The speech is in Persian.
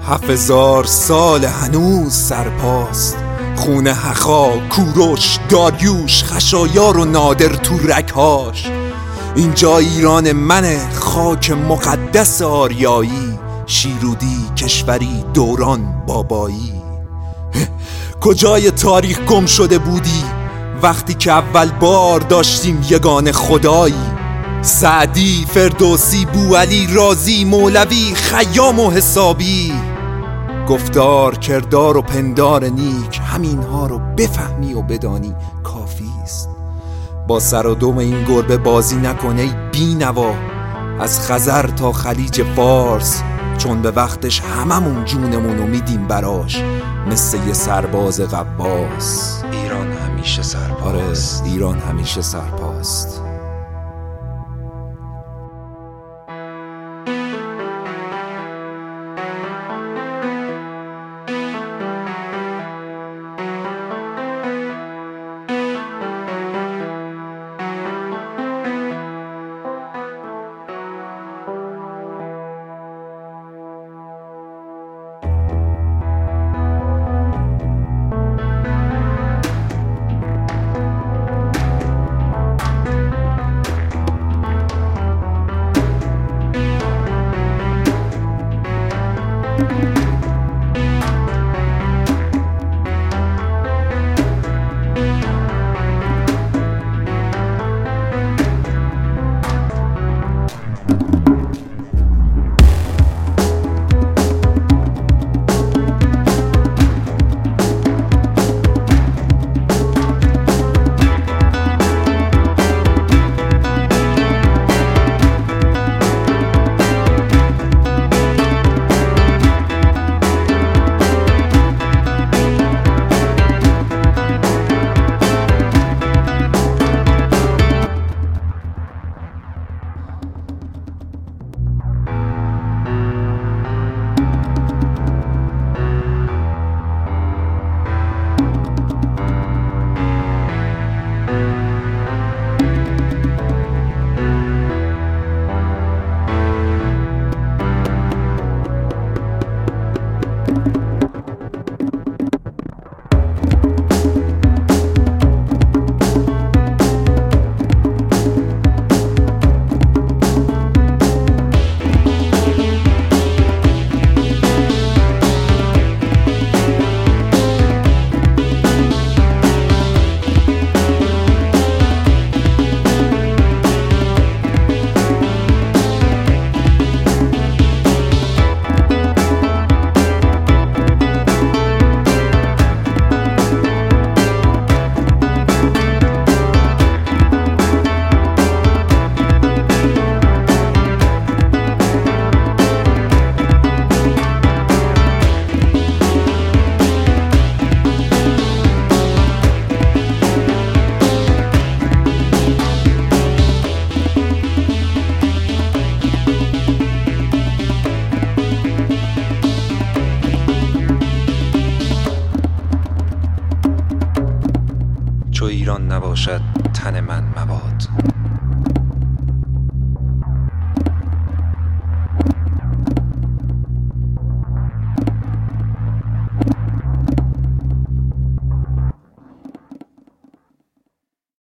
7,000 سال هنوز سرپاست، خون هخا، کوروش، داریوش، خشایار و نادر تو رگهاش. اینجا ایران منه، خاک مقدس آریایی، شیرودی کشوری دوران بابایی. کجای تاریخ گم شده بودی وقتی که اول بار داشتیم یگانه خدایی؟ سعدی، فردوسی، بوعلی، رازی، مولوی، خیام و حسابی. گفتار، کردار و پندار نیک، همینها رو بفهمی و بدانی کافیست. با سر و دم این گربه بازی نکنه ای بی نوا، از خزر تا خلیج فارس، چون به وقتش هممون جونمونو میدیم براش، مثل یه سرباز غواص. ایران همیشه سرپاست. آره، ایران همیشه سرپاست. چو ایران نباشد تن من مباد.